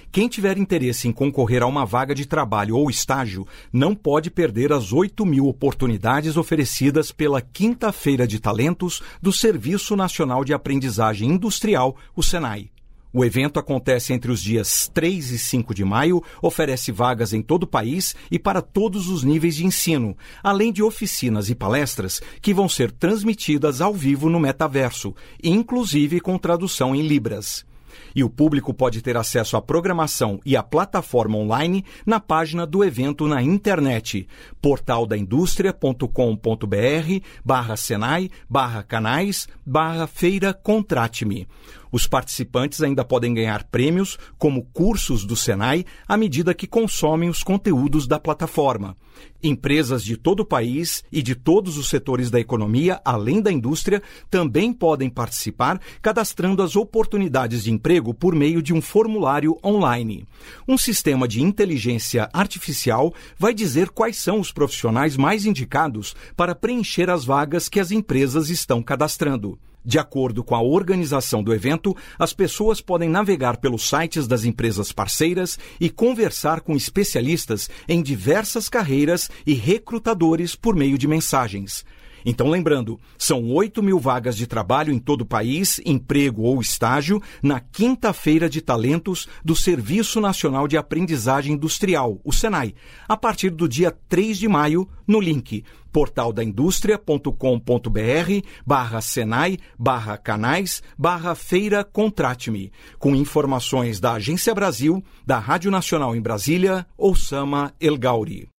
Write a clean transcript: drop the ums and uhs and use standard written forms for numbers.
Quem tiver interesse em concorrer a uma vaga de trabalho ou estágio não pode perder as 8.000 oportunidades oferecidas pela Quinta Feira de Talentos do Serviço Nacional de Aprendizagem Industrial, o SENAI. O evento acontece entre os dias 3 e 5 de maio, oferece vagas em todo o país e para todos os níveis de ensino, além de oficinas e palestras que vão ser transmitidas ao vivo no metaverso, inclusive com tradução em Libras. E o público pode ter acesso à programação e à plataforma online na página do evento na internet, portaldaindustria.com.br/senai/canais/feira Contrate-me. Os participantes ainda podem ganhar prêmios, como cursos do Senai, à medida que consomem os conteúdos da plataforma. Empresas de todo o país e de todos os setores da economia, além da indústria, também podem participar, cadastrando as oportunidades de emprego por meio de um formulário online. Um sistema de inteligência artificial vai dizer quais são os profissionais mais indicados para preencher as vagas que as empresas estão cadastrando. De acordo com a organização do evento, as pessoas podem navegar pelos sites das empresas parceiras e conversar com especialistas em diversas carreiras e recrutadores por meio de mensagens. Então, lembrando, são 8.000 vagas de trabalho em todo o país, emprego ou estágio, na Quinta Feira de Talentos do Serviço Nacional de Aprendizagem Industrial, o SENAI, a partir do dia 3 de maio, no link portaldaindustria.com.br/senai/canais/feira Contrate-me, com informações da Agência Brasil, da Rádio Nacional em Brasília, Oussama El Gauri.